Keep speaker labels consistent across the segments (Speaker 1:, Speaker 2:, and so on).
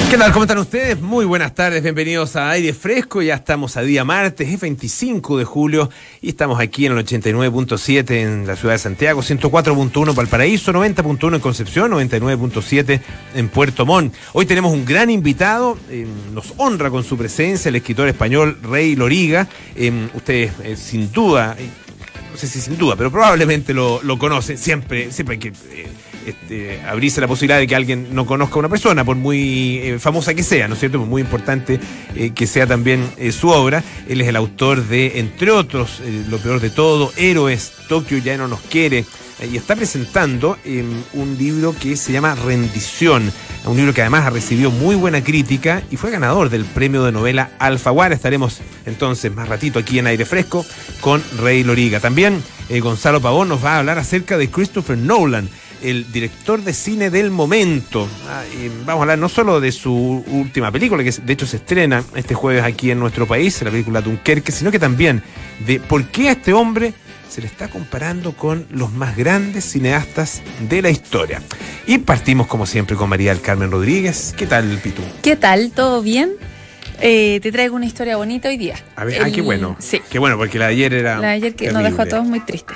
Speaker 1: ¿Qué tal? ¿Cómo están ustedes? Muy buenas tardes, bienvenidos a Aire Fresco. Ya estamos a día martes, es 25 de julio y estamos aquí en el 89.7 en la ciudad de Santiago, 104.1 Valparaíso, 90.1 en Concepción, 99.7 en Puerto Montt. Hoy tenemos un gran invitado, nos honra con su presencia el escritor español Rey Loriga. Ustedes sin duda, no sé si sin duda, pero probablemente lo conocen. Siempre hay que abrirse la posibilidad de que alguien no conozca a una persona, por muy famosa que sea, ¿no es cierto? Por muy importante que sea también su obra. Él es el autor de, entre otros, Lo peor de todo, Héroes, Tokio ya no nos quiere, y está presentando un libro que se llama Rendición, un libro que además ha recibido muy buena crítica y fue ganador del premio de novela Alfaguara. Estaremos entonces más ratito aquí en Aire Fresco con Rey Loriga. También Gonzalo Pavón nos va a hablar acerca de Christopher Nolan, el director de cine del momento. Vamos a hablar no solo de su última película, que de hecho se estrena este jueves aquí en nuestro país, la película Dunkerque, sino que también de por qué a este hombre se le está comparando con los más grandes cineastas de la historia. Y partimos como siempre con María del Carmen Rodríguez. ¿Qué tal, Pitu?
Speaker 2: ¿Qué tal? ¿Todo bien? Te traigo una historia bonita hoy día.
Speaker 1: A ver, qué bueno.
Speaker 2: Sí.
Speaker 1: Qué bueno, porque la de ayer era
Speaker 2: La de ayer que
Speaker 1: terrible.
Speaker 2: nos dejó a todos muy tristes.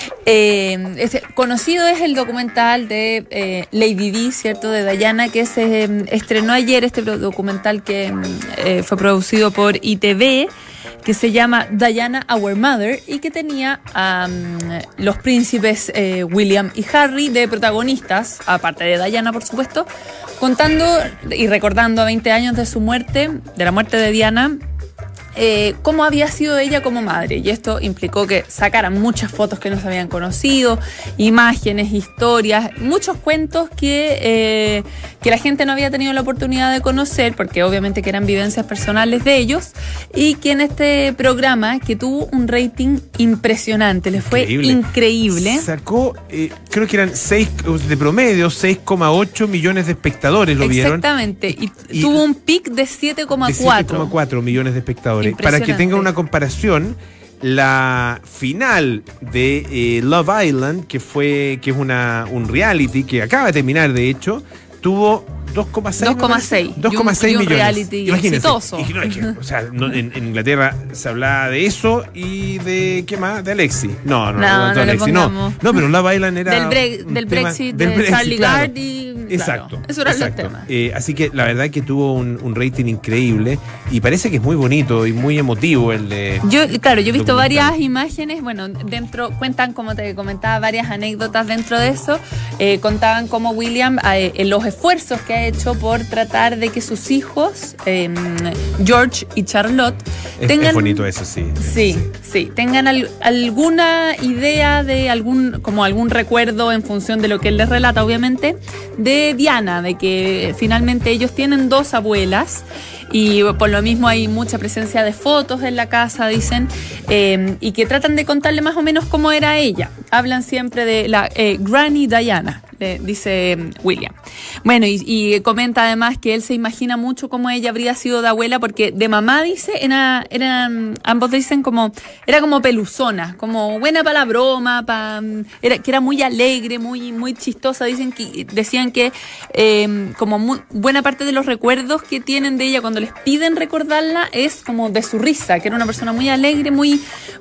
Speaker 2: Conocido es el documental de Lady Di, ¿cierto? De Diana, que se estrenó ayer, este documental que fue producido por ITV, que se llama Diana, Our Mother, y que tenía a los príncipes William y Harry de protagonistas, aparte de Diana, por supuesto, contando y recordando a 20 años de su muerte, de la muerte de Diana, cómo había sido ella como madre. Y esto implicó que sacaran muchas fotos que no se habían conocido, imágenes, historias, muchos cuentos que la gente no había tenido la oportunidad de conocer, porque obviamente que eran vivencias personales de ellos, y que en este programa, que tuvo un rating impresionante, les fue increíble.
Speaker 1: Sacó, creo que eran 6, de promedio, 6,8 millones de espectadores lo vieron.
Speaker 2: Exactamente, y tuvo un pic de 7,4.
Speaker 1: De 7,4 millones de espectadores. Para que tengan una comparación, la final de Love Island, que es un reality que acaba de terminar, de hecho, tuvo 2,6 millones.
Speaker 2: Reality exitoso.
Speaker 1: O sea, en Inglaterra se hablaba de eso y de, ¿qué más? De Alexis. No, Alexis, no, pero Love Island era
Speaker 2: del Brexit, de Charlie Gard y...
Speaker 1: Exacto.
Speaker 2: Claro, eso era el tema.
Speaker 1: Así que la verdad que tuvo un rating increíble y parece que es muy bonito y muy emotivo el de...
Speaker 2: Yo he visto varias imágenes, bueno, dentro cuentan, como te comentaba, varias anécdotas dentro de eso. Contaban cómo William, los esfuerzos que ha hecho por tratar de que sus hijos, George y Charlotte, tengan...
Speaker 1: Es bonito eso, sí.
Speaker 2: Sí, tengan alguna idea de algún recuerdo en función de lo que él les relata, obviamente, de Diana, de que finalmente ellos tienen 2 abuelas y por lo mismo hay mucha presencia de fotos en la casa, dicen, y que tratan de contarle más o menos cómo era ella. Hablan siempre de la Granny Diana, dice William. Bueno, y comenta además que él se imagina mucho cómo ella habría sido de abuela, porque de mamá, dice, ambos dicen era como peluzona, como buena para la broma, que era muy alegre, muy chistosa. Decían que buena parte de los recuerdos que tienen de ella cuando les piden recordarla es como de su risa, que era una persona muy alegre, muy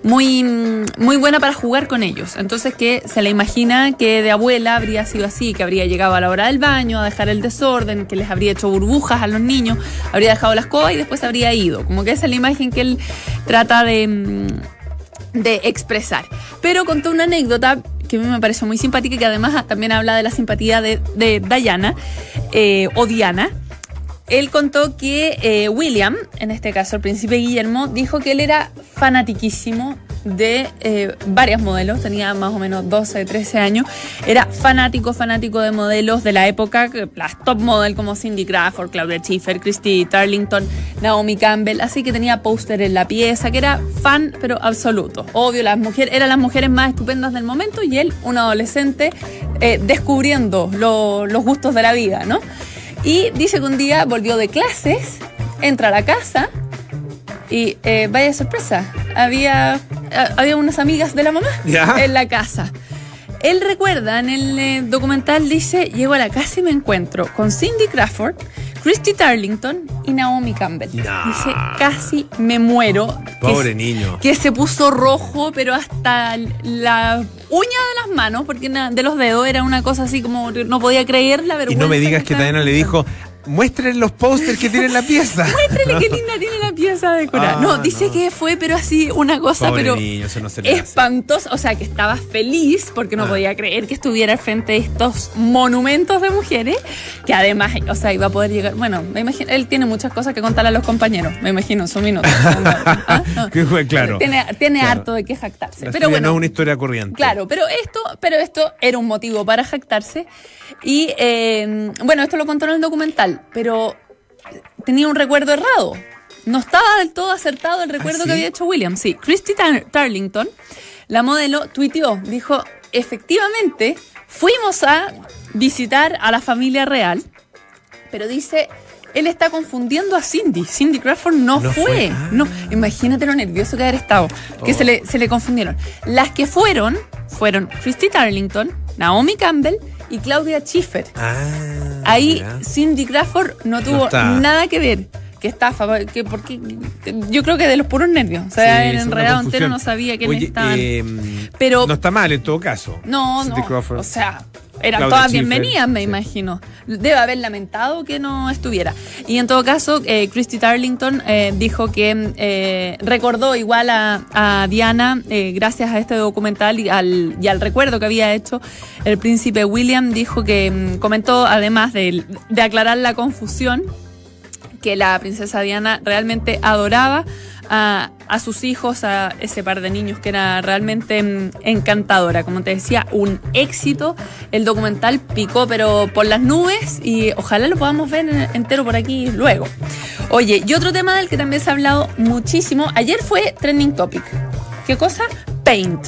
Speaker 2: buena para jugar con ellos. Entonces que se le imagina que de abuela habría sido así, que habría llegado a la hora del baño a dejar el desorden, que les habría hecho burbujas a los niños, habría dejado la escoba y después habría ido. Como que esa es la imagen que él trata de expresar. Pero contó una anécdota que a mí me pareció muy simpática y que además también habla de la simpatía de Diana, o Diana. Él contó que William, en este caso el príncipe Guillermo, dijo que él era fanatiquísimo de varias modelos, tenía más o menos 12, 13 años, era fanático de modelos de la época, las top model como Cindy Crawford, Claudia Schiffer, Christy Turlington, Naomi Campbell, así que tenía póster en la pieza, que era fan pero absoluto. Obvio, eran las mujeres más estupendas del momento y él, un adolescente, descubriendo los gustos de la vida, ¿no? Y dice que un día volvió de clases, entra a la casa y vaya sorpresa, había unas amigas de la mamá en la casa. Él recuerda en el documental, dice, llego a la casa y me encuentro con Cindy Crawford, Christy Turlington y Naomi Campbell.
Speaker 1: No.
Speaker 2: Dice, casi me muero.
Speaker 1: Pobre niño.
Speaker 2: Que se puso rojo, pero hasta la uña de las manos, porque de los dedos era una cosa así como no podía creer la vergüenza.
Speaker 1: Y no me digas que Diana le dijo, muéstrenle los pósters que tiene en la pieza.
Speaker 2: Muéstrele qué linda tiene la pieza decorada. No, dice que fue, pero así una cosa,
Speaker 1: pobre
Speaker 2: pero
Speaker 1: niño, eso no se le
Speaker 2: espantosa. O sea, que estaba feliz porque no podía creer que estuviera al frente de estos monumentos de mujeres, que además, o sea, iba a poder llegar. Bueno, me imagino, él tiene muchas cosas que contar a los compañeros, me imagino, en su minuto.
Speaker 1: Claro.
Speaker 2: Tiene harto de qué jactarse.
Speaker 1: Pero bueno, no es una historia corriente.
Speaker 2: Claro, pero esto era un motivo para jactarse. Y bueno, esto lo contó en el documental, pero tenía un recuerdo errado. No estaba del todo acertado el recuerdo que había hecho William. Sí, Christy Turlington, la modelo, tuiteó, dijo, efectivamente, fuimos a visitar a la familia real, pero dice, él está confundiendo a Cindy. Cindy Crawford no fue. No, imagínate lo nervioso que haber estado, que se le confundieron. Las que fueron Christy Turlington, Naomi Campbell y Claudia Schiffer. Ahí mira. Cindy Crawford no tuvo nada que ver. Que estafa, porque yo creo que de los puros nervios. O sea, sí, el enredado entero no sabía quiénes estaban. Pero
Speaker 1: no está mal en todo caso.
Speaker 2: No,
Speaker 1: Cindy Crawford.
Speaker 2: O sea, eran
Speaker 1: Claudia
Speaker 2: todas
Speaker 1: Schiffer,
Speaker 2: bienvenidas, me imagino. Debe haber lamentado que no estuviera. Y en todo caso, Christy Turlington dijo que recordó igual a Diana, gracias a este documental y al recuerdo que había hecho el príncipe William. Dijo que comentó, además de aclarar la confusión, que la princesa Diana realmente adoraba a sus hijos, a ese par de niños, que era realmente encantadora. Como te decía, un éxito. El documental picó pero por las nubes y ojalá lo podamos ver entero por aquí luego. Oye, y otro tema del que también se ha hablado muchísimo, ayer fue trending topic. ¿Qué cosa? Paint.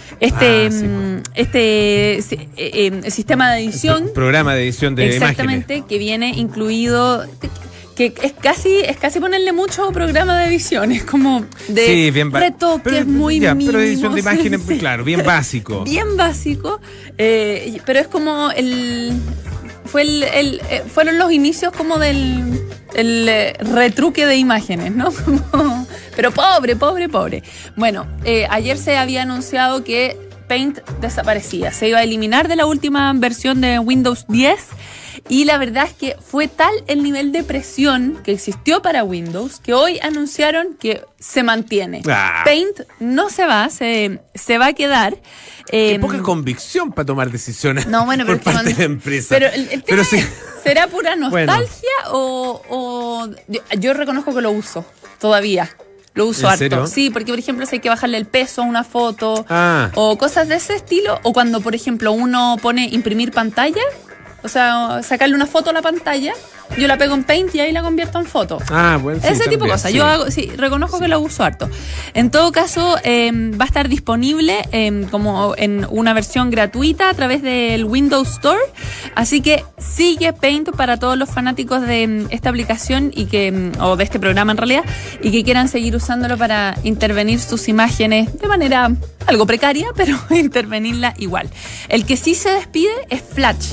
Speaker 2: Sistema de edición.
Speaker 1: Programa de edición de
Speaker 2: exactamente, imágenes. Que viene incluido... que es casi ponerle mucho programa de edición, es como de retoques muy mínimos.
Speaker 1: Pero edición de imágenes, sí. Claro, bien básico.
Speaker 2: Bien básico, pero es como fueron los inicios como del retruque de imágenes, ¿no? Pero pobre. Bueno, ayer se había anunciado que Paint desaparecía, se iba a eliminar de la última versión de Windows 10. Y la verdad es que fue tal el nivel de presión que existió para Windows que hoy anunciaron que se mantiene. Paint no se va, se va a quedar.
Speaker 1: Qué poca convicción para tomar decisiones por parte de la empresa.
Speaker 2: Pero el tema ¿será pura nostalgia o yo reconozco que lo uso todavía? Lo uso harto. ¿Serio? Sí, porque por ejemplo si hay que bajarle el peso a una foto o cosas de ese estilo, o cuando por ejemplo uno pone imprimir pantalla. O sea, sacarle una foto a la pantalla, yo la pego en Paint y ahí la convierto en foto.
Speaker 1: Bueno, sí,
Speaker 2: ese tipo de cosas. Sí. Yo reconozco que lo uso harto. En todo caso, va a estar disponible como en una versión gratuita a través del Windows Store. Así que sigue Paint para todos los fanáticos de esta aplicación o de este programa en realidad, y que quieran seguir usándolo para intervenir sus imágenes de manera algo precaria, pero intervenirla igual. El que sí se despide es Flash.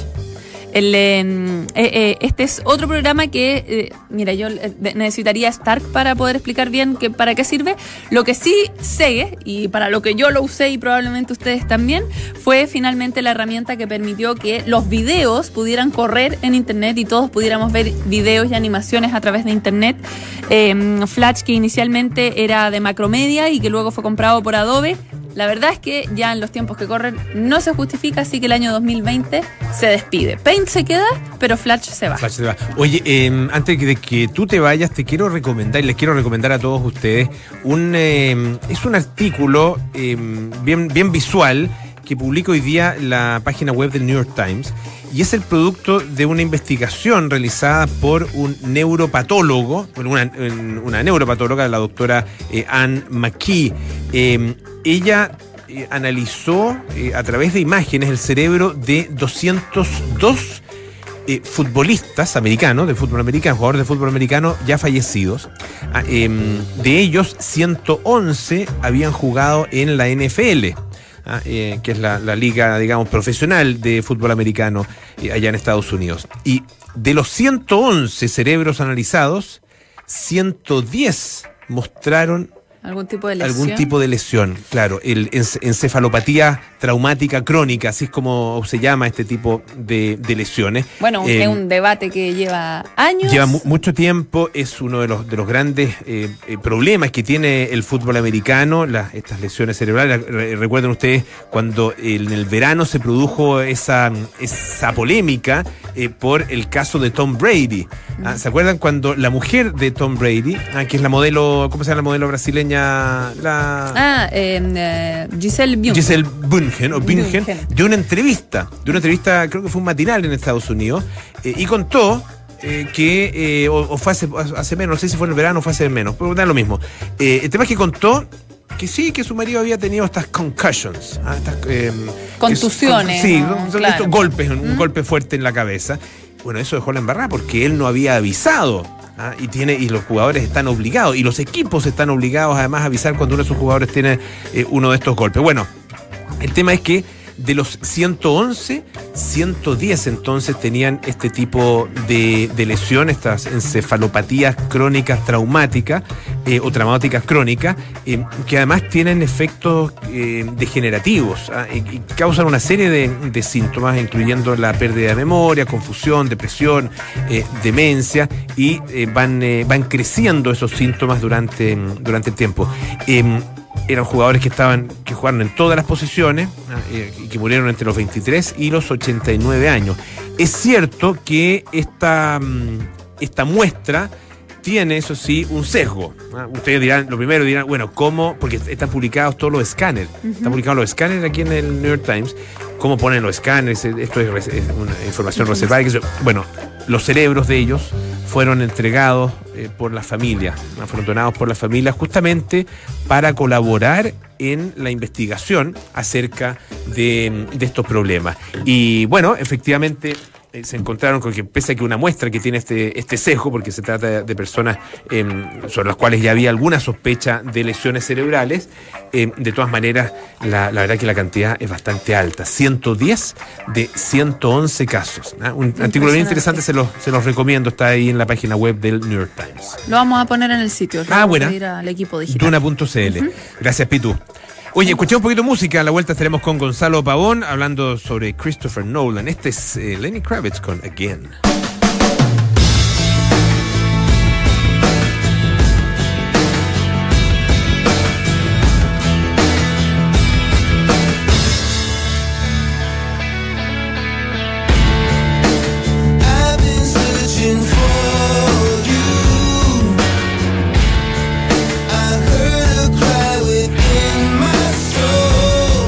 Speaker 2: Este es otro programa que, mira, yo necesitaría Stark para poder explicar bien para qué sirve. Lo que sí sé, y para lo que yo lo usé y probablemente ustedes también, fue finalmente la herramienta que permitió que los videos pudieran correr en Internet y todos pudiéramos ver videos y animaciones a través de Internet. Flash, que inicialmente era de Macromedia y que luego fue comprado por Adobe. La verdad es que ya en los tiempos que corren no se justifica, así que el año 2020 se despide. Paint se queda, pero Flash se va.
Speaker 1: Oye, antes de que tú te vayas, les quiero recomendar a todos ustedes es un artículo bien visual que publica hoy día la página web del New York Times, y es el producto de una investigación realizada por un neuropatólogo, una neuropatóloga, la doctora Anne McKee. Ella analizó a través de imágenes el cerebro de 202 futbolistas americanos, de fútbol americano, jugadores de fútbol americano ya fallecidos. De ellos, 111 habían jugado en la NFL. Que es la liga, digamos, profesional de fútbol americano allá en Estados Unidos. Y de los 111 cerebros analizados, 110 mostraron
Speaker 2: ¿Algún tipo de lesión?
Speaker 1: algún tipo de lesión, claro, encefalopatía traumática crónica, así es como se llama este tipo de lesiones.
Speaker 2: Bueno, es un debate que lleva años.
Speaker 1: Lleva mucho tiempo, es uno de los grandes problemas que tiene el fútbol americano, estas lesiones cerebrales. Recuerden ustedes cuando en el verano se produjo esa polémica por el caso de Tom Brady. ¿Se acuerdan cuando la mujer de Tom Brady, que es la modelo, ¿cómo se llama la modelo brasileña?
Speaker 2: Giselle Bündchen.
Speaker 1: Giselle Bündchen, dio una entrevista, creo que fue un matinal en Estados Unidos, y contó que, o fue hace menos, no sé si fue en el verano o fue hace menos, pero da lo mismo. El tema es que contó que sí, que su marido había tenido estas concussions,
Speaker 2: contusiones.
Speaker 1: Son
Speaker 2: claro.
Speaker 1: estos golpes, un golpe fuerte en la cabeza. Bueno, eso dejó la embarrada porque él no había avisado. Y los jugadores están obligados, y los equipos están obligados además a avisar cuando uno de sus jugadores tiene uno de estos golpes. Bueno, el tema es que de los 111, 110 entonces tenían este tipo de lesión, estas encefalopatías crónicas traumáticas o traumáticas crónicas, que además tienen efectos degenerativos y causan una serie de síntomas, incluyendo la pérdida de memoria, confusión, depresión, demencia, y van creciendo esos síntomas durante el tiempo. Eran jugadores que jugaron en todas las posiciones y que murieron entre los 23 y los 89 años. Es cierto que esta muestra tiene, eso sí, un sesgo. Ustedes dirán, bueno, ¿cómo? Porque están publicados todos los escáneres. Están publicados los escáneres aquí en el New York Times. ¿Cómo ponen los escáneres? Esto es una información reservada. Bueno, los cerebros de ellos fueron entregados por la familia, fueron donados por la familia justamente para colaborar en la investigación acerca de estos problemas. Y bueno, efectivamente se encontraron con que, pese a que una muestra que tiene este sesgo, porque se trata de personas sobre las cuales ya había alguna sospecha de lesiones cerebrales, de todas maneras, la verdad que la cantidad es bastante alta. 110 de 111 casos. Un artículo bien interesante, se los recomiendo, está ahí en la página web del New York Times.
Speaker 2: Lo vamos a poner en el sitio.
Speaker 1: Buena.
Speaker 2: Ir al equipo digital.
Speaker 1: Duna.cl. Gracias, Pitu. Oye, escuché un poquito de música. A la vuelta estaremos con Gonzalo Pavón hablando sobre Christopher Nolan. Este es Lenny Kravitz con Again.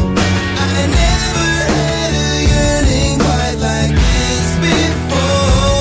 Speaker 3: Like this before.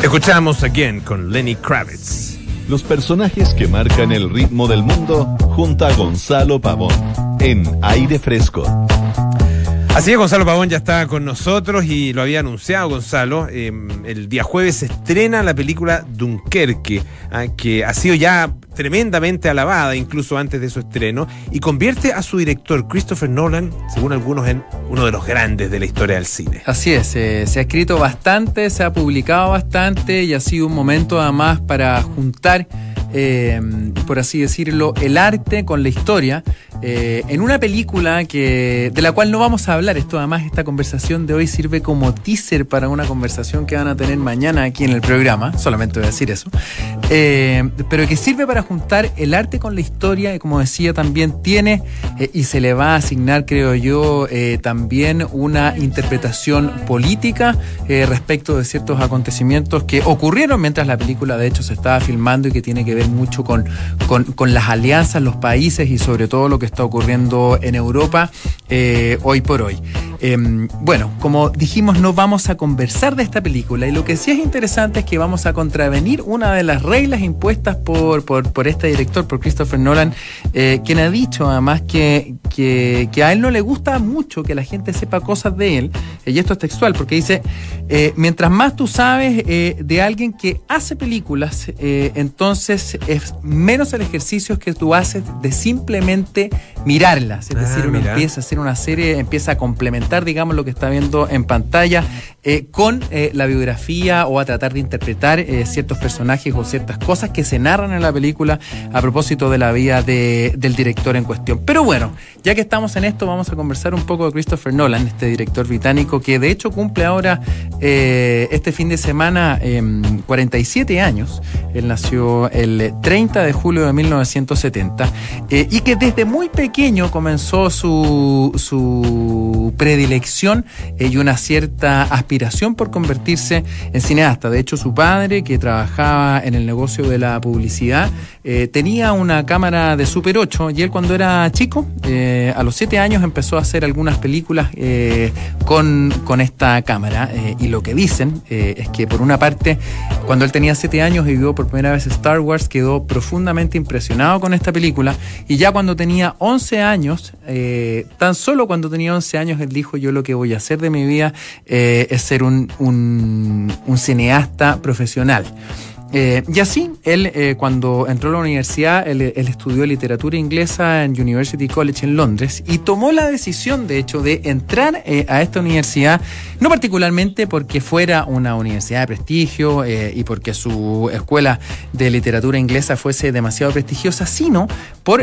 Speaker 1: Escuchamos Again con Lenny Kravitz.
Speaker 3: Los personajes que marcan el ritmo del mundo junto a Gonzalo Pavón en Aire Fresco.
Speaker 1: Así es, Gonzalo Pavón ya está con nosotros y lo había anunciado Gonzalo. El día jueves se estrena la película Dunkerque, que ha sido ya tremendamente alabada incluso antes de su estreno, y convierte a su director Christopher Nolan, según algunos, en uno de los grandes de la historia del cine.
Speaker 4: Así es, se ha escrito bastante, se ha publicado bastante y ha sido un momento además para juntar, por así decirlo, el arte con la historia, en una película de la cual no vamos a hablar. Esto además, esta conversación de hoy sirve como teaser para una conversación que van a tener mañana aquí en el programa, solamente voy a decir eso, pero que sirve para juntar el arte con la historia, y como decía, también tiene y se le va a asignar, creo yo, también una interpretación política respecto de ciertos acontecimientos que ocurrieron mientras la película de hecho se estaba filmando, y que tiene que ver mucho con las alianzas, los países y sobre todo lo que está ocurriendo en Europa hoy por hoy. Bueno, como dijimos, no vamos a conversar de esta película, y lo que sí es interesante es que vamos a contravenir una de las reglas impuestas por este director, por Christopher Nolan, quien ha dicho además que a él no le gusta mucho que la gente sepa cosas de él, y esto es textual, porque dice, mientras más tú sabes de alguien que hace películas, entonces es menos el ejercicio que tú haces de simplemente mirarlas, es decir, uno empieza a hacer una serie, empieza a complementar, digamos, lo que está viendo en pantalla con la biografía, o a tratar de interpretar ciertos personajes o ciertas cosas que se narran en la película a propósito de la vida del director en cuestión. Pero bueno, ya que estamos en esto, vamos a conversar un poco de Christopher Nolan, este director británico que de hecho cumple ahora este fin de semana 47 años. Él nació el 30 de julio de 1970 y que desde muy pequeño comenzó su predilección y una cierta aspiración por convertirse en cineasta. De hecho, su padre, que trabajaba en el negocio de la publicidad, tenía una cámara de Super 8, y él, cuando era chico, a los 7 años, empezó a hacer algunas películas con esta cámara, y lo que dicen es que, por una parte, cuando él tenía 7 años y vio por primera vez Star Wars, quedó profundamente impresionado con esta película, y ya cuando tenía 11 años, tan solo cuando tenía 11 años, él dijo: yo lo que voy a hacer de mi vida es ser un cineasta profesional. Y así, él cuando entró a la universidad, él estudió literatura inglesa en University College en Londres, y tomó la decisión, de hecho, de entrar a esta universidad, no particularmente porque fuera una universidad de prestigio y porque su escuela de literatura inglesa fuese demasiado prestigiosa, sino por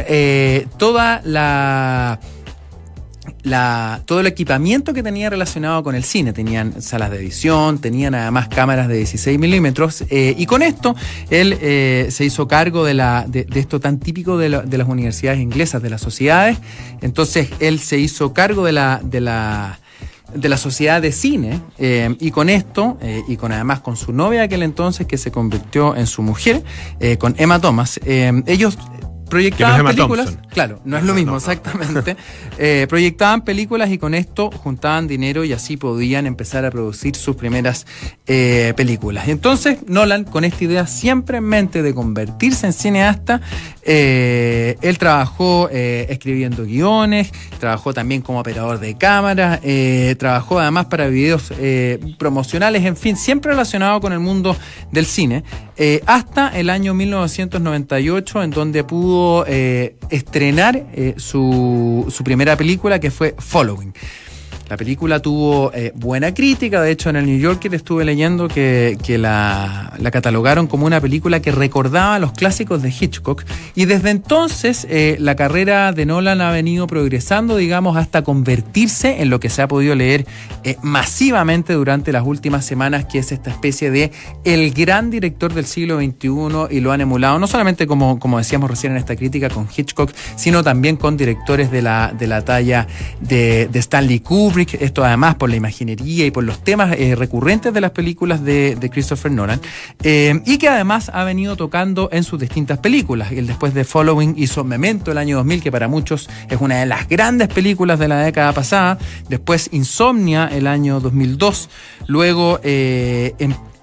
Speaker 4: todo el equipamiento que tenía relacionado con el cine. Tenían salas de edición, tenían además cámaras de 16 milímetros, y con esto él se hizo cargo de esto tan típico de las universidades inglesas, de las sociedades. Entonces él se hizo cargo de la sociedad de cine, y con esto, y además con su novia aquel entonces, que se convirtió en su mujer, con Emma Thomas, ellos proyectaban películas. Thompson. Claro, no es lo mismo, exactamente. Proyectaban películas, y con esto juntaban dinero, y así podían empezar a producir sus primeras películas. Entonces, Nolan, con esta idea siempre en mente de convertirse en cineasta, él trabajó escribiendo guiones, trabajó también como operador de cámara, trabajó además para videos promocionales, en fin, siempre relacionado con el mundo del cine, hasta el año 1998, en donde pudo estrenar su primera película, que fue Following. La película tuvo buena crítica. De hecho, en el New Yorker estuve leyendo que la catalogaron como una película que recordaba los clásicos de Hitchcock, y desde entonces la carrera de Nolan ha venido progresando, digamos, hasta convertirse en lo que se ha podido leer masivamente durante las últimas semanas, que es esta especie de el gran director del siglo XXI, y lo han emulado no solamente, como decíamos recién en esta crítica, con Hitchcock, sino también con directores de la talla de Stanley Kubrick. Esto además por la imaginería y por los temas recurrentes de las películas de Christopher Nolan, y que además ha venido tocando en sus distintas películas. Él, después de Following, hizo Memento el año 2000, que para muchos es una de las grandes películas de la década pasada. Después Insomnia el año 2002. Luego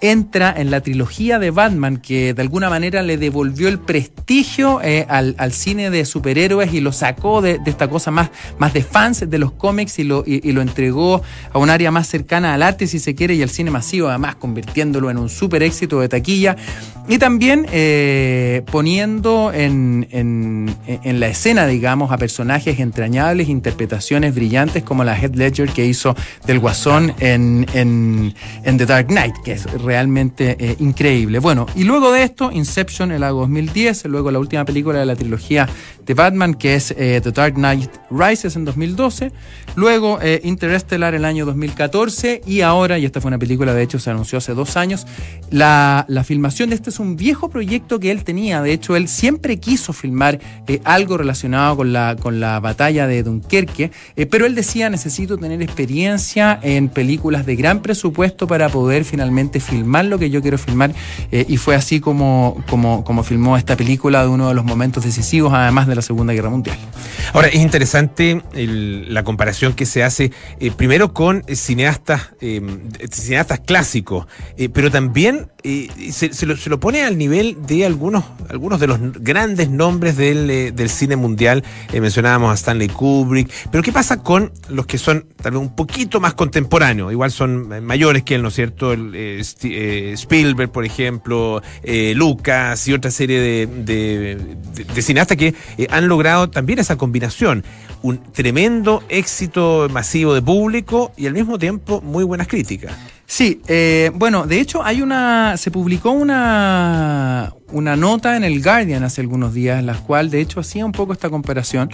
Speaker 4: entra en la trilogía de Batman, que de alguna manera le devolvió el prestigio al cine de superhéroes y lo sacó de esta cosa más de fans de los cómics y lo entregó a un área más cercana al arte, si se quiere, y al cine masivo, además convirtiéndolo en un súper éxito de taquilla. Y también poniendo en la escena, digamos, a personajes entrañables, interpretaciones brillantes como la Heath Ledger que hizo del Guasón en The Dark Knight, que es realmente increíble. Bueno, y luego de esto, Inception el año 2010, luego la última película de la trilogía de Batman, que es The Dark Knight Rises en 2012, luego Interstellar el año 2014, y ahora, y esta fue una película, de hecho se anunció hace 2 años, la filmación de este es un viejo proyecto que él tenía. De hecho, él siempre quiso filmar algo relacionado con la batalla de Dunkerque, pero él decía, necesito tener experiencia en películas de gran presupuesto para poder finalmente filmar lo que yo quiero filmar, y fue así como filmó esta película de uno de los momentos decisivos, además de la Segunda Guerra Mundial.
Speaker 1: Ahora, es interesante la comparación que se hace primero con cineastas clásicos, pero también se lo pone al nivel de algunos de los grandes nombres del cine mundial. Mencionábamos a Stanley Kubrick, pero ¿qué pasa con los que son tal vez un poquito más contemporáneos? Igual son mayores que él, ¿no es cierto? Spielberg, por ejemplo, Lucas y otra serie de cineastas que han logrado también esa combinación, un tremendo éxito masivo de público y al mismo tiempo muy buenas críticas.
Speaker 4: Sí, bueno, de hecho se publicó una nota en el Guardian hace algunos días, en la cual de hecho hacía un poco esta comparación,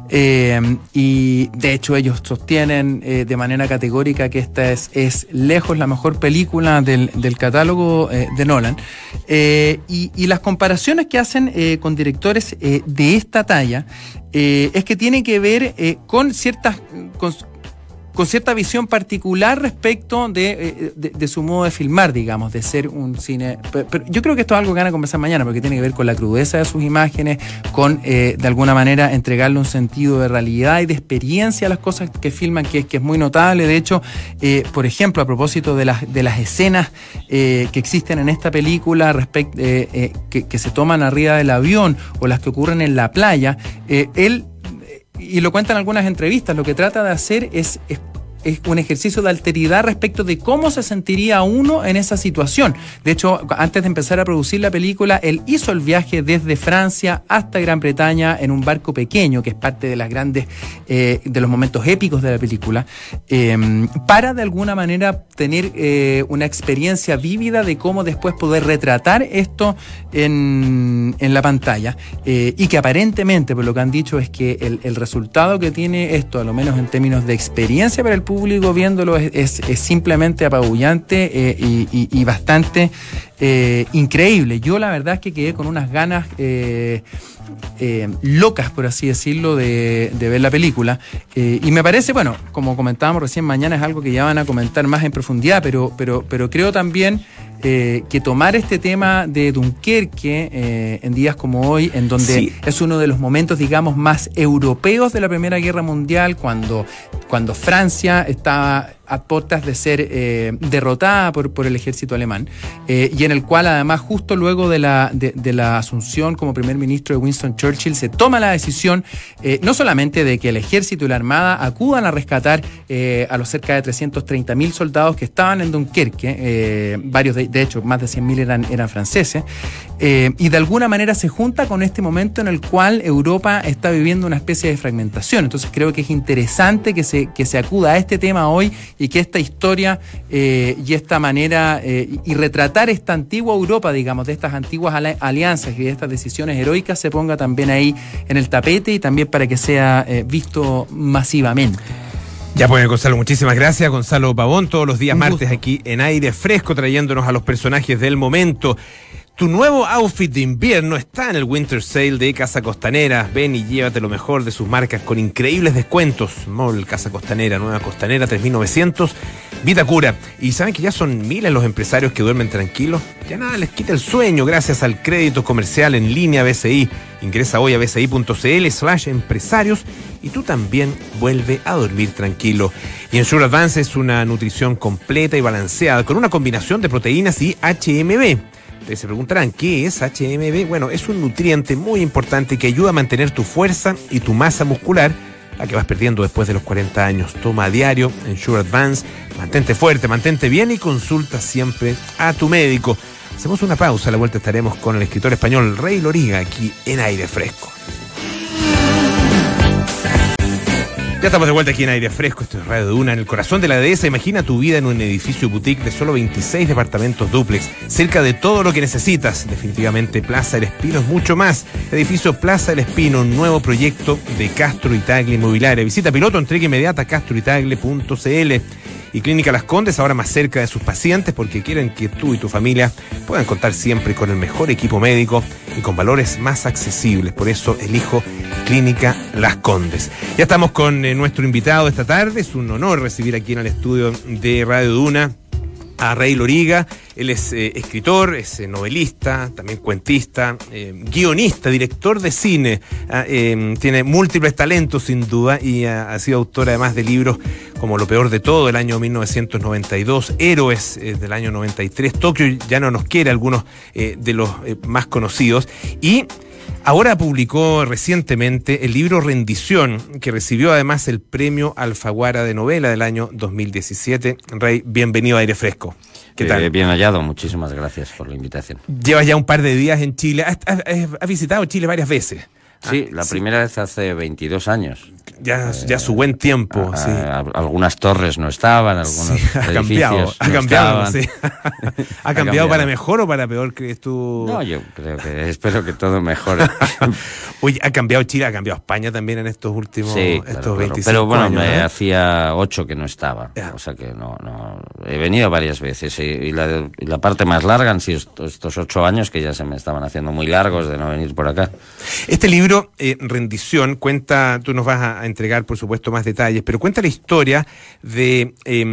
Speaker 4: y de hecho ellos sostienen de manera categórica que esta es lejos la mejor película del catálogo de Nolan, y las comparaciones que hacen con directores de esta talla es que tiene que ver con cierta visión particular respecto de su modo de filmar, digamos, de ser un cine. Pero yo creo que esto es algo que van a conversar mañana, porque tiene que ver con la crudeza de sus imágenes, con de alguna manera entregarle un sentido de realidad y de experiencia a las cosas que filman, que es muy notable. De hecho, por ejemplo, a propósito de las escenas que existen en esta película que se toman arriba del avión o las que ocurren en la playa, él, y lo cuentan en algunas entrevistas, lo que trata de hacer es un ejercicio de alteridad respecto de cómo se sentiría uno en esa situación. De hecho, antes de empezar a producir la película, él hizo el viaje desde Francia hasta Gran Bretaña en un barco pequeño, que es parte de las grandes, de los momentos épicos de la película, para de alguna manera tener una experiencia vívida de cómo después poder retratar esto en la pantalla, y que aparentemente, por lo que han dicho, es que el resultado que tiene esto, a lo menos en términos de experiencia para el público viéndolo, es simplemente apabullante y bastante increíble. Yo la verdad es que quedé con unas ganas locas, por así decirlo, de ver la película, y me parece, bueno, como comentábamos recién, mañana es algo que ya van a comentar más en profundidad, pero creo también que tomar este tema de Dunkerque en días como hoy, en donde sí, es uno de los momentos, digamos, más europeos de la Primera Guerra Mundial, cuando Francia estaba a puertas de ser derrotada por el ejército alemán, y en el cual además justo luego de la asunción como primer ministro de Winston Churchill se toma la decisión no solamente de que el ejército y la armada acudan a rescatar a los cerca de 330.000 soldados que estaban en Dunkerque, varios de hecho más de 100.000 eran franceses, y de alguna manera se junta con este momento en el cual Europa está viviendo una especie de fragmentación. Entonces creo que es interesante que se acuda a este tema hoy, y que esta historia y esta manera y retratar esta antigua Europa, digamos, de estas antiguas alianzas y de estas decisiones heroicas se ponga también ahí en el tapete, y también para que sea visto masivamente.
Speaker 1: Ya pues, Gonzalo, muchísimas gracias. Gonzalo Pavón, todos los días martes aquí en Aire Fresco, trayéndonos a los personajes del momento. Tu nuevo outfit de invierno está en el Winter Sale de Casa Costanera. Ven y llévate lo mejor de sus marcas con increíbles descuentos. Mall Casa Costanera, Nueva Costanera 3900, Vitacura. Y saben que ya son miles los empresarios que duermen tranquilos. Ya nada les quita el sueño gracias al crédito comercial en línea BCI. Ingresa hoy a bci.cl/empresarios y tú también vuelve a dormir tranquilo. Y Ensure Advance es una nutrición completa y balanceada con una combinación de proteínas y HMB. Ustedes se preguntarán, ¿qué es HMB? Bueno, es un nutriente muy importante que ayuda a mantener tu fuerza y tu masa muscular, la que vas perdiendo después de los 40 años. Toma a diario Ensure Advance, mantente fuerte, mantente bien y consulta siempre a tu médico. Hacemos una pausa, a la vuelta estaremos con el escritor español Rey Loriga aquí en Aire Fresco. Ya estamos de vuelta aquí en Aire Fresco, esto es Radio Duna, en el corazón de la dehesa. Imagina tu vida en un edificio boutique de solo 26 departamentos dúplex, cerca de todo lo que necesitas. Definitivamente Plaza El Espino es mucho más. Edificio Plaza El Espino, un nuevo proyecto de Castro y Tagle Inmobiliaria. Visita piloto, entrega inmediata a castroytagle.cl. Y Clínica Las Condes, ahora más cerca de sus pacientes, porque quieren que tú y tu familia puedan contar siempre con el mejor equipo médico y con valores más accesibles. Por eso elijo Clínica Las Condes. Ya estamos con nuestro invitado esta tarde. Es un honor recibir aquí en el estudio de Radio Duna a Rey Loriga. Él es escritor, es novelista, también cuentista, guionista, director de cine. Tiene múltiples talentos sin duda y ha sido autor además de libros como Lo Peor de Todo del año 1992, Héroes del año 93, Tokio ya no nos quiere, algunos de los más conocidos. Y ahora publicó recientemente el libro Rendición, que recibió además el premio Alfaguara de novela del año 2017. Rey, bienvenido a Aire Fresco. ¿Qué tal?
Speaker 5: Bien hallado, muchísimas gracias por la invitación.
Speaker 1: Llevas ya un par de días en Chile. Has visitado Chile varias veces.
Speaker 5: Sí, la primera vez hace 22 años.
Speaker 1: Ya su buen tiempo. Sí.
Speaker 5: Algunas torres no estaban, algunos edificios
Speaker 1: ha cambiado, sí. ¿Ha cambiado para mejor o para peor, crees tú?
Speaker 5: No, yo creo que espero que todo mejore.
Speaker 1: Oye, ha cambiado Chile, ha cambiado España también en estos últimos
Speaker 5: sí,
Speaker 1: estos 25
Speaker 5: pero bueno,
Speaker 1: años.
Speaker 5: me hacía 8 que no estaba.
Speaker 1: Ya.
Speaker 5: O sea que no he venido varias veces y la parte más larga han sido estos 8 años que ya se me estaban haciendo muy largos de no venir por acá.
Speaker 1: Este libro, Rendición, cuenta, tú nos vas a entregar por supuesto más detalles, pero cuenta la historia de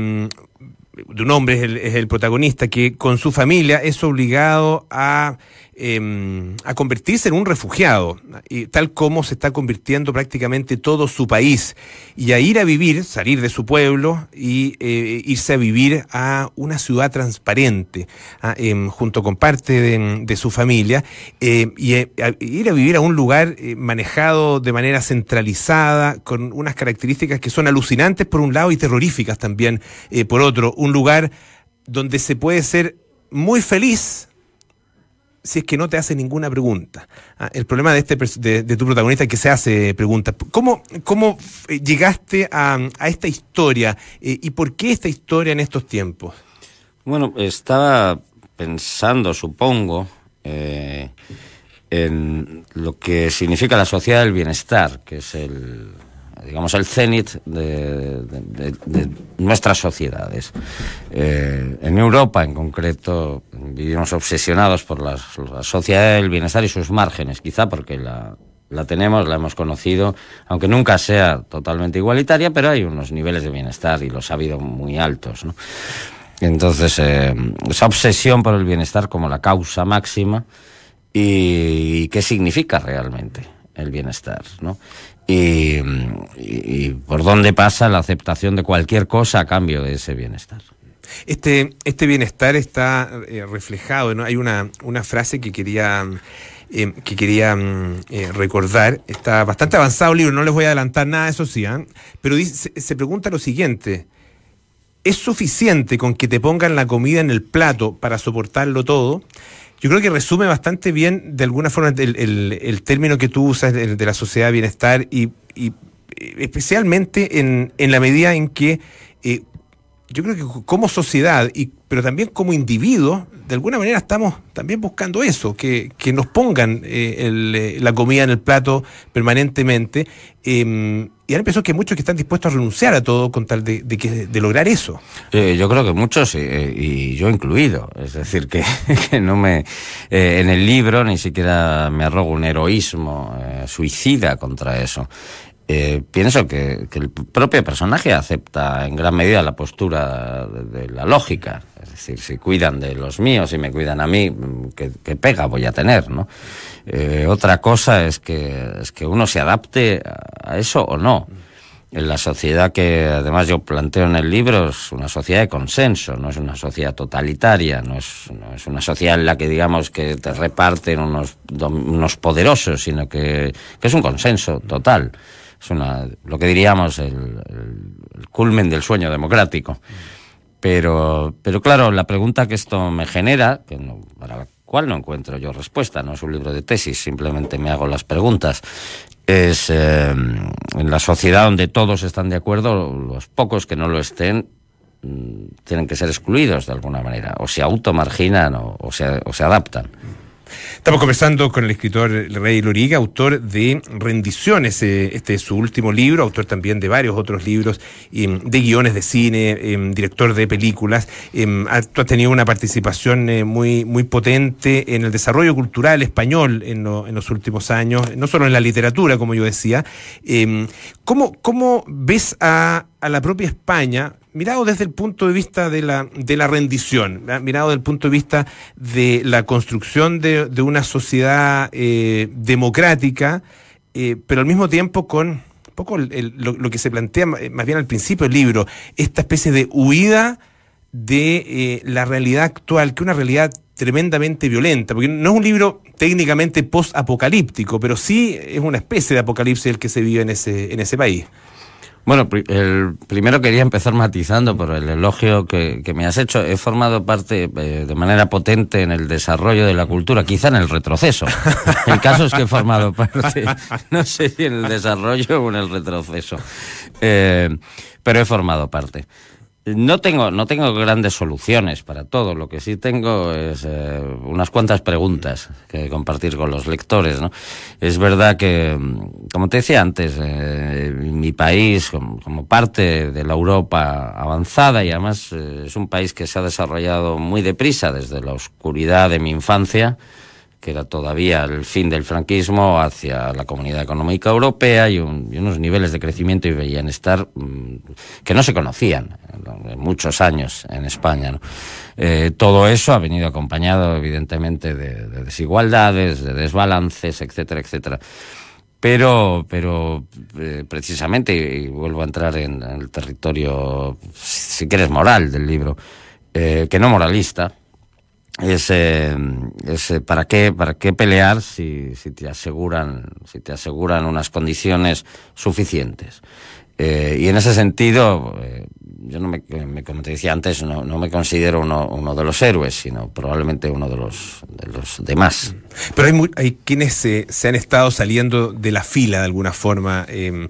Speaker 1: un hombre, es el protagonista, que con su familia es obligado a convertirse en un refugiado, tal como se está convirtiendo prácticamente todo su país, y a ir a vivir, salir de su pueblo y irse a vivir a una ciudad transparente, junto con parte de su familia, y ir a vivir a un lugar manejado de manera centralizada, con unas características que son alucinantes por un lado y terroríficas también por otro, un lugar donde se puede ser muy feliz si es que no te hace ninguna pregunta. El problema de tu protagonista es que se hace preguntas. ¿Cómo llegaste a esta historia y por qué esta historia en estos tiempos?
Speaker 5: Bueno, estaba pensando, supongo, en lo que significa la sociedad del bienestar, que es el cenit de nuestras sociedades. En Europa, en concreto, vivimos obsesionados por la sociedad del bienestar y sus márgenes, quizá porque la hemos conocido, aunque nunca sea totalmente igualitaria, pero hay unos niveles de bienestar y los ha habido muy altos, ¿no? Entonces, esa obsesión por el bienestar como la causa máxima y qué significa realmente el bienestar, ¿no? Y por dónde pasa la aceptación de cualquier cosa a cambio de ese bienestar.
Speaker 1: Este bienestar está reflejado, ¿no? Hay una frase que quería recordar. Está bastante avanzado el libro, no les voy a adelantar nada, eso sí, pero se pregunta lo siguiente: ¿es suficiente con que te pongan la comida en el plato para soportarlo todo? Yo creo que resume bastante bien, de alguna forma, el término que tú usas de la sociedad de bienestar y especialmente en la medida en que yo creo que como sociedad, pero también como individuos, de alguna manera estamos también buscando eso, que nos pongan la comida en el plato permanentemente. Y ahora pienso que hay muchos que están dispuestos a renunciar a todo con tal de lograr eso.
Speaker 5: Yo creo que muchos, y yo incluido. Es decir, que no me... en el libro ni siquiera me arrogo un heroísmo suicida contra eso. Pienso que el propio personaje acepta en gran medida la postura de la lógica. Es decir, si cuidan de los míos y me cuidan a mí, ¿qué pega voy a tener, no? Otra cosa es que uno se adapte a eso o no. En la sociedad que además yo planteo en el libro es una sociedad de consenso, no es una sociedad totalitaria, no es una sociedad en la que digamos que te reparten unos poderosos, sino que es un consenso total. Es lo que diríamos el culmen del sueño democrático. Pero claro, la pregunta que esto me genera, para la cual no encuentro yo respuesta, no es un libro de tesis, simplemente me hago las preguntas, es en la sociedad donde todos están de acuerdo, los pocos que no lo estén tienen que ser excluidos de alguna manera, o se automarginan o se adaptan.
Speaker 1: Estamos conversando con el escritor Rey Loriga, autor de Rendiciones. Este es su último libro, autor también de varios otros libros, de guiones de cine, director de películas. Tú has tenido una participación muy, muy potente en el desarrollo cultural español en los últimos años, no solo en la literatura, como yo decía. ¿Cómo ves a la propia España, mirado desde el punto de vista de la rendición, mirado desde el punto de vista de la construcción de una sociedad democrática, pero al mismo tiempo con un poco lo que se plantea más bien al principio del libro, esta especie de huida de la realidad actual, que es una realidad tremendamente violenta, porque no es un libro técnicamente post-apocalíptico, pero sí es una especie de apocalipsis el que se vive en ese país.
Speaker 5: Bueno, primero quería empezar matizando por el elogio que me has hecho. He formado parte de manera potente en el desarrollo de la cultura, quizá en el retroceso. El caso es que he formado parte, no sé si en el desarrollo o en el retroceso, pero he formado parte. No tengo grandes soluciones para todo. Lo que sí tengo es unas cuantas preguntas que compartir con los lectores, ¿no? Es verdad que, como te decía antes, mi país, como parte de la Europa avanzada, y además es un país que se ha desarrollado muy deprisa desde la oscuridad de mi infancia, que era todavía el fin del franquismo, hacia la Comunidad Económica Europea y unos niveles de crecimiento y bienestar que no se conocían en muchos años en España, ¿no? Todo eso ha venido acompañado, evidentemente, de desigualdades, de desbalances, etcétera, etcétera. Pero precisamente, y vuelvo a entrar en el territorio, si quieres, moral del libro, que no moralista, es ¿para qué pelear si te aseguran unas condiciones suficientes? Y en ese sentido, yo como te decía antes, no me considero uno de los héroes, sino probablemente uno de los demás.
Speaker 1: Pero hay quienes se han estado saliendo de la fila de alguna forma.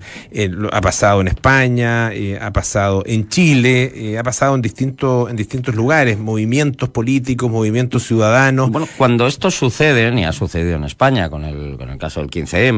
Speaker 1: Ha pasado en España, ha pasado en Chile, ha pasado en distintos lugares, movimientos políticos, movimientos ciudadanos.
Speaker 5: Bueno, cuando esto sucede, y ha sucedido en España con el caso del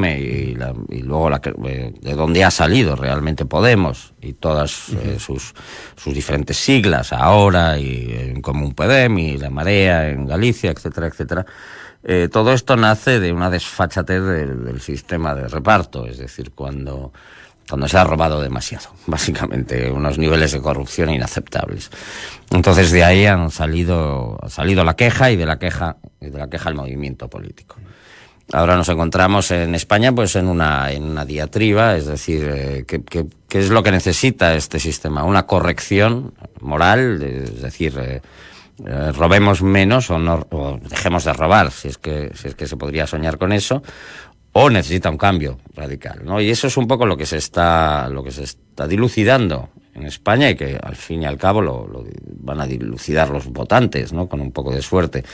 Speaker 5: 15M y luego de donde ha salido realmente Podemos y todas sus diferentes siglas, Ahora y en Común Podem y La Marea en Galicia, etcétera, etcétera. Todo esto nace de una desfachatez del sistema de reparto, es decir, cuando se ha robado demasiado, básicamente, unos niveles de corrupción inaceptables. Entonces de ahí ha salido la queja y de la queja el movimiento político. Ahora nos encontramos en España pues en una diatriba, es decir, ¿qué es lo que necesita este sistema? Una corrección moral, es decir, robemos menos o dejemos de robar, si es que se podría soñar con eso, o necesita un cambio radical, ¿no? Y eso es un poco lo que se está dilucidando en España y que al fin y al cabo lo van a dilucidar los votantes, ¿no? Con un poco de suerte.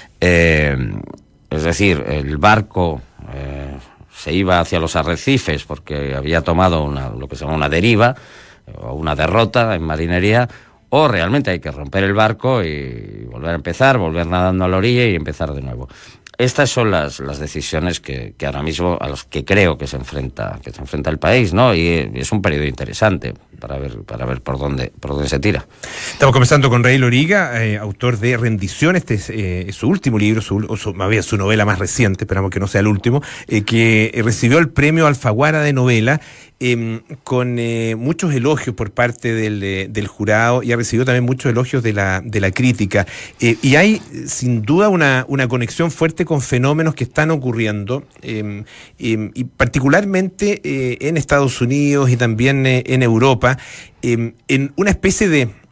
Speaker 5: Es decir, el barco se iba hacia los arrecifes porque había tomado lo que se llama una deriva o una derrota en marinería, o realmente hay que romper el barco y volver a empezar, volver nadando a la orilla y empezar de nuevo. Estas son las decisiones que ahora mismo a los que creo que se enfrenta el país, ¿no? Y es un periodo interesante para ver por dónde se tira.
Speaker 1: Estamos conversando con Rey Loriga, autor de Rendición. Este es su último libro, su novela más reciente, esperamos que no sea el último, que recibió el premio Alfaguara de novela, con muchos elogios por parte del jurado, y ha recibido también muchos elogios de la crítica. Y hay sin duda una conexión fuerte con fenómenos que están ocurriendo, y particularmente en Estados Unidos y también en Europa, en una especie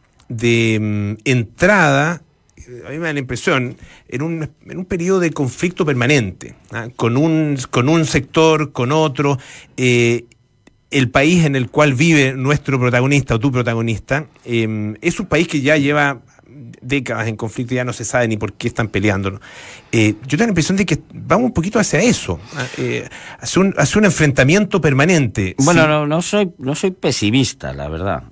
Speaker 1: de entrada, a mí me da la impresión, en un periodo de conflicto permanente, con un sector, con otro. El país en el cual vive nuestro protagonista o tu protagonista es un país que ya lleva décadas en conflicto y ya no se sabe ni por qué están peleando, ¿no? Yo tengo la impresión de que vamos un poquito hacia eso, hacia un enfrentamiento permanente.
Speaker 5: Bueno, sí. no soy pesimista, la verdad.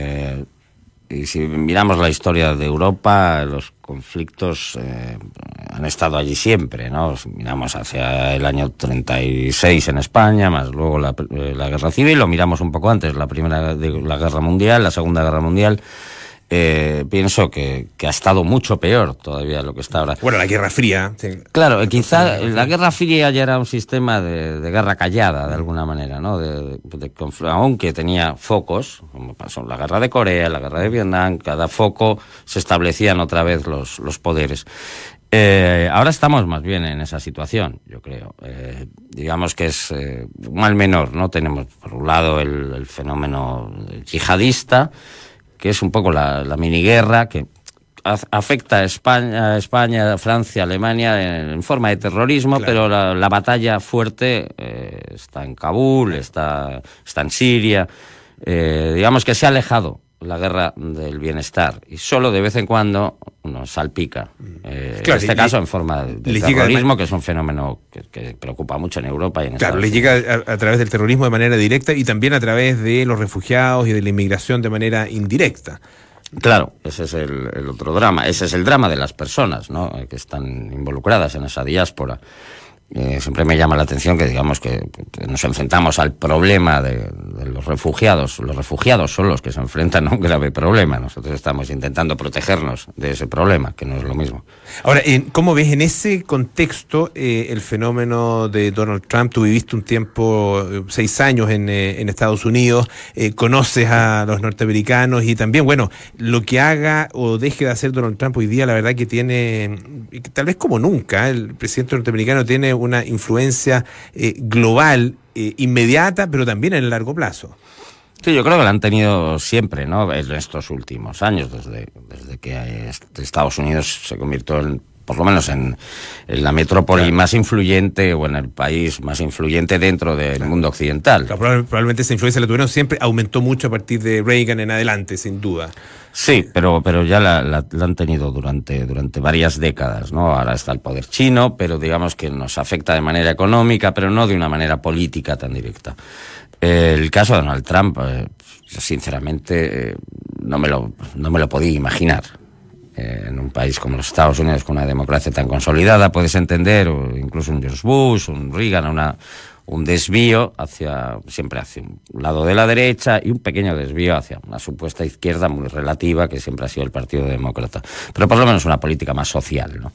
Speaker 5: Y si miramos la historia de Europa, los conflictos han estado allí siempre, ¿no? Si miramos hacia el año 36 en España, más luego la Guerra Civil, lo miramos un poco antes, la Guerra Mundial, la Segunda Guerra Mundial. Pienso que ha estado mucho peor todavía lo que está ahora.
Speaker 1: Bueno, la Guerra Fría. Sí.
Speaker 5: Claro, quizá la Guerra Fría ya era un sistema de guerra callada, de alguna manera, ¿no? Aunque tenía focos, como pasó la Guerra de Corea, la Guerra de Vietnam, cada foco se establecían otra vez los poderes. Ahora estamos más bien en esa situación, yo creo. Digamos que es un mal menor, ¿no? Tenemos, por un lado, el fenómeno yihadista, que es un poco la miniguerra que afecta a España, Francia, Alemania en forma de terrorismo, claro. Pero la batalla fuerte está en Kabul, está en Siria. Digamos que se ha alejado la guerra del bienestar y solo de vez en cuando nos salpica. Claro, en este caso en forma de terrorismo, que es un fenómeno que preocupa mucho en Europa y en Estados Unidos.
Speaker 1: Claro, le llega a través del terrorismo de manera directa y también a través de los refugiados y de la inmigración de manera indirecta.
Speaker 5: Claro, ese es el otro drama. Ese es el drama de las personas, ¿no? Que están involucradas en esa diáspora. Siempre me llama la atención que digamos que nos enfrentamos al problema de los refugiados. Los refugiados son los que se enfrentan a un grave problema. Nosotros estamos intentando protegernos de ese problema, que no es lo mismo.
Speaker 1: Ahora, ¿cómo ves en ese contexto el fenómeno de Donald Trump? Tú viviste un tiempo, 6 años en Estados Unidos, conoces a los norteamericanos y también, bueno, lo que haga o deje de hacer Donald Trump hoy día, la verdad que tiene, tal vez como nunca, el presidente norteamericano tiene una influencia global, inmediata, pero también en el largo plazo.
Speaker 5: Sí, yo creo que la han tenido siempre, ¿no? En estos últimos años, desde que Estados Unidos se convirtió por lo menos en la metrópoli más influyente o en el país más influyente dentro del mundo occidental.
Speaker 1: Claro, probablemente esa influencia la tuvieron siempre, aumentó mucho a partir de Reagan en adelante, sin duda.
Speaker 5: Sí, pero ya la han tenido durante varias décadas, ¿no? Ahora está el poder chino, pero digamos que nos afecta de manera económica, pero no de una manera política tan directa. El caso de Donald Trump, yo sinceramente no me lo podía imaginar. En un país como los Estados Unidos, con una democracia tan consolidada, puedes entender, o incluso un George Bush, un Reagan, un desvío siempre hacia un lado de la derecha y un pequeño desvío hacia una supuesta izquierda muy relativa, que siempre ha sido el Partido Demócrata. Pero por lo menos una política más social, ¿no?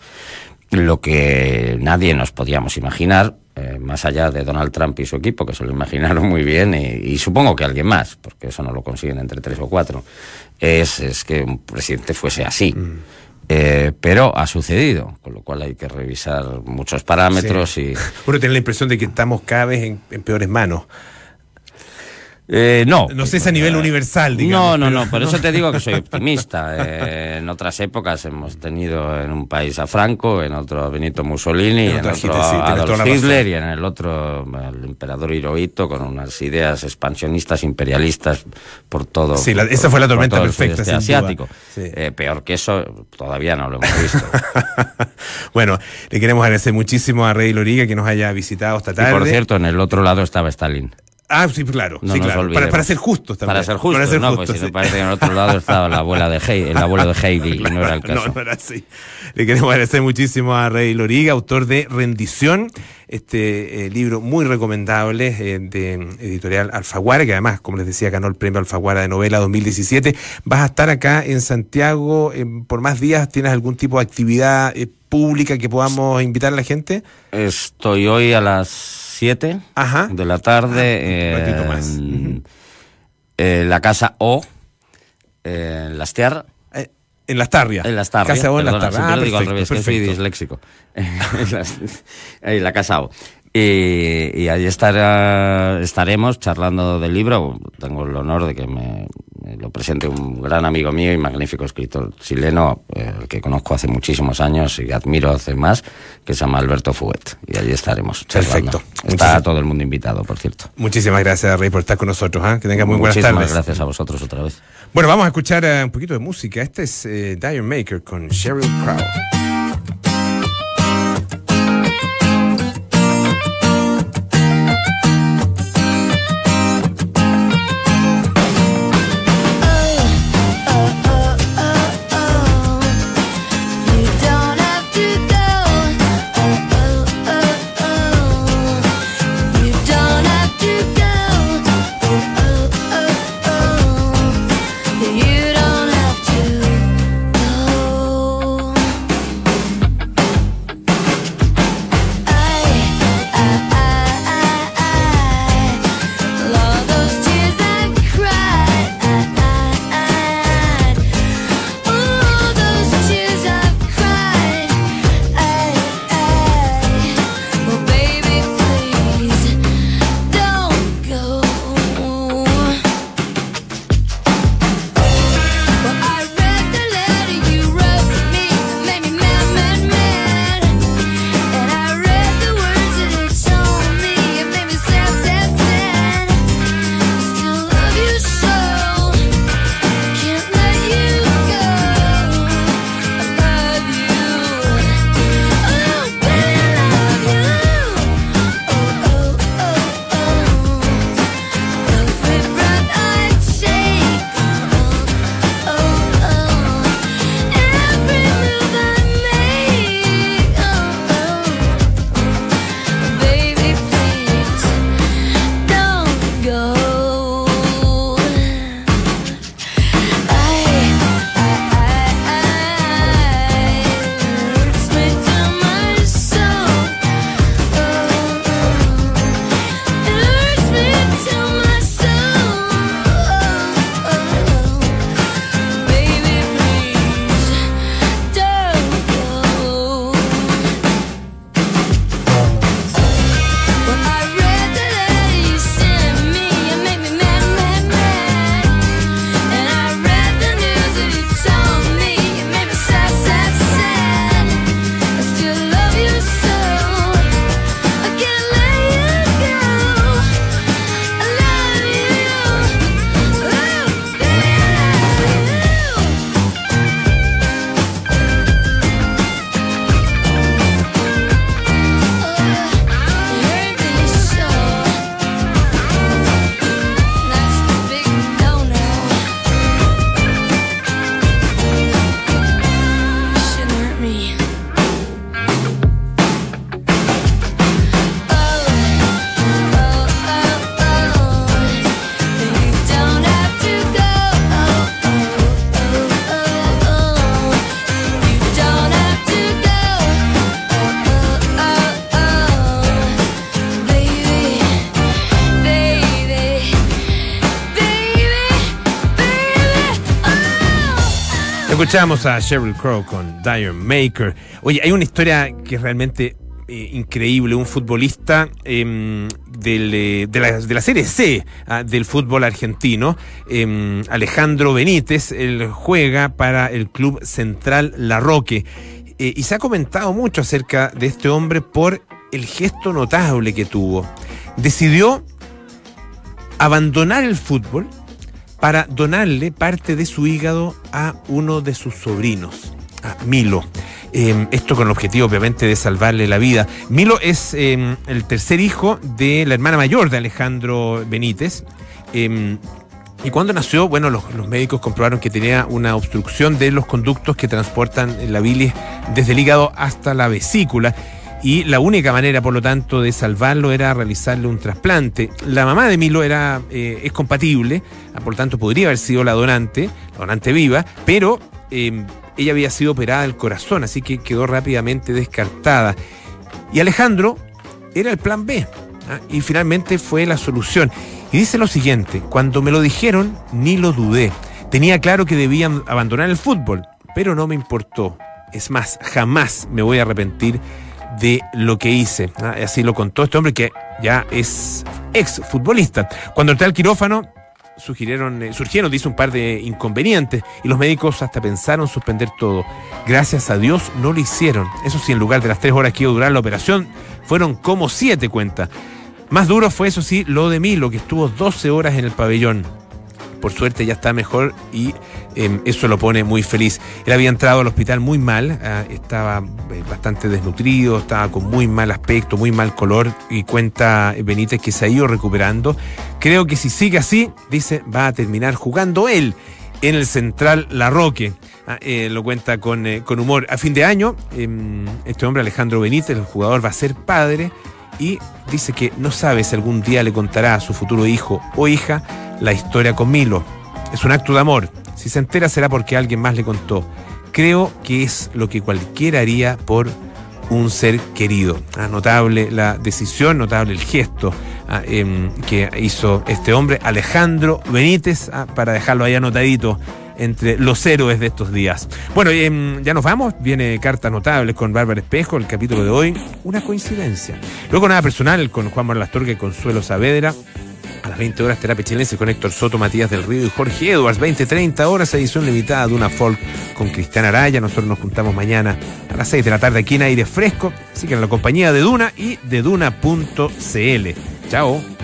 Speaker 5: Lo que nadie nos podíamos imaginar, más allá de Donald Trump y su equipo, que se lo imaginaron muy bien, y supongo que alguien más, porque eso no lo consiguen entre 3 o 4, es que un presidente fuese así. Pero ha sucedido, con lo cual hay que revisar muchos parámetros. Sí.
Speaker 1: Uno tiene la impresión de que estamos cada vez en peores manos.
Speaker 5: No.
Speaker 1: No sé si a nivel universal, digamos.
Speaker 5: No, por eso te digo que soy optimista. En otras épocas hemos tenido en un país a Franco, en otro a Benito Mussolini, en otro a Adolf Hitler y en el otro al emperador Hirohito, con unas ideas expansionistas, imperialistas por todo.
Speaker 1: Sí, esa fue la tormenta perfecta.
Speaker 5: El asiático. Sí. Peor que eso todavía no lo hemos visto.
Speaker 1: Bueno, le queremos agradecer muchísimo a Rey Loriga que nos haya visitado esta tarde.
Speaker 5: Y por cierto, en el otro lado estaba Stalin.
Speaker 1: Ah, sí, claro.
Speaker 5: No
Speaker 1: sí,
Speaker 5: nos
Speaker 1: claro.
Speaker 5: olvidemos.
Speaker 1: Para ser justos también.
Speaker 5: Para ser justos,
Speaker 1: ser
Speaker 5: no,
Speaker 1: justos,
Speaker 5: pues si
Speaker 1: sí.
Speaker 5: no parece que en otro lado estaba la abuela de el abuelo de Heidi, y no era el caso.
Speaker 1: No era así. Le queremos agradecer muchísimo a Rey Loriga, autor de Rendición, libro muy recomendable de editorial Alfaguara, que además, como les decía, ganó el premio Alfaguara de novela 2017. Vas a estar acá en Santiago por más días. ¿Tienes algún tipo de actividad pública que podamos invitar a la gente?
Speaker 5: Estoy hoy a las 7
Speaker 1: Ajá.
Speaker 5: de la tarde
Speaker 1: Un ratito más.
Speaker 5: en la Casa O, en Las Tiar.
Speaker 1: En Las Tarrias.
Speaker 5: En Las Tarrias.
Speaker 1: Casa O en Las
Speaker 5: Perdona,
Speaker 1: Tarrias.
Speaker 5: siempre lo digo al revés, que soy
Speaker 1: perfecto.
Speaker 5: disléxico. En la Casa O. Y allí estaremos charlando del libro. Tengo el honor de que me lo presente un gran amigo mío y magnífico escritor chileno, el que conozco hace muchísimos años y admiro hace más, que se llama Alberto Fuguet. Y allí estaremos charlando.
Speaker 1: Perfecto.
Speaker 5: Está todo el mundo invitado, por cierto.
Speaker 1: Muchísimas gracias, Rey, por estar con nosotros. Que tenga muy buenas
Speaker 5: Muchísimas
Speaker 1: tardes.
Speaker 5: gracias a vosotros otra vez.
Speaker 1: Bueno, vamos a escuchar un poquito de música. Este es Dire Maker con Sheryl Crow. Escuchamos a Sheryl Crow con Dire Maker. Oye, hay una historia que es realmente increíble. Un futbolista de la Serie C del fútbol argentino, Alejandro Benítez, él juega para el Club Central Larroque. Y se ha comentado mucho acerca de este hombre por el gesto notable que tuvo. Decidió abandonar el fútbol para donarle parte de su hígado a uno de sus sobrinos. Milo. Esto con el objetivo, obviamente, de salvarle la vida. Milo es el tercer hijo de la hermana mayor de Alejandro Benítez. Y cuando nació, bueno, los médicos comprobaron que tenía una obstrucción de los conductos que transportan la bilis desde el hígado hasta la vesícula. Y la única manera, por lo tanto, de salvarlo era realizarle un trasplante. La mamá de Milo es compatible, por lo tanto podría haber sido la donante viva, pero ella había sido operada del corazón, así que quedó rápidamente descartada. Y Alejandro era el plan B, y finalmente fue la solución. Y dice lo siguiente: cuando me lo dijeron, ni lo dudé. Tenía claro que debían abandonar el fútbol, pero no me importó. Es más, jamás me voy a arrepentir de lo que hice. Así lo contó este hombre que ya es ex futbolista. Cuando entré al quirófano, surgieron, dice, un par de inconvenientes y los médicos hasta pensaron suspender todo. Gracias a Dios no lo hicieron. Eso sí, en lugar de las 3 horas que iba a durar la operación, fueron como 7, cuenta. Más duro fue, eso sí, lo de Milo, que estuvo 12 horas en el pabellón. Por suerte ya está mejor y eso lo pone muy feliz. Él había entrado al hospital muy mal, estaba bastante desnutrido, estaba con muy mal aspecto, muy mal color, y cuenta Benítez que se ha ido recuperando. Creo que si sigue así, dice, va a terminar jugando él en el Central Larroque. Lo cuenta con humor. A fin de año, este hombre, Alejandro Benítez, el jugador, va a ser padre y dice que no sabe si algún día le contará a su futuro hijo o hija la historia con Milo. Es un acto de amor. Si se entera será porque alguien más le contó. Creo que es lo que cualquiera haría por un ser querido. Notable la decisión, notable el gesto que hizo este hombre, Alejandro Benítez, para dejarlo ahí anotadito entre los héroes de estos días. Bueno, ya nos vamos. Viene Cartas Notables con Bárbara Espejo, el capítulo de hoy, una coincidencia. Luego Nada Personal con Juan Manuel Astorga y Consuelo Saavedra. A las 20 horas Terapia Chilense con Héctor Soto, Matías del Río y Jorge Edwards. 20-30 horas, edición limitada de Una Folk con Cristian Araya. Nosotros nos juntamos mañana a las 6 de la tarde aquí en Aire Fresco. Así que en la compañía de Duna y de Duna.cl. Chao.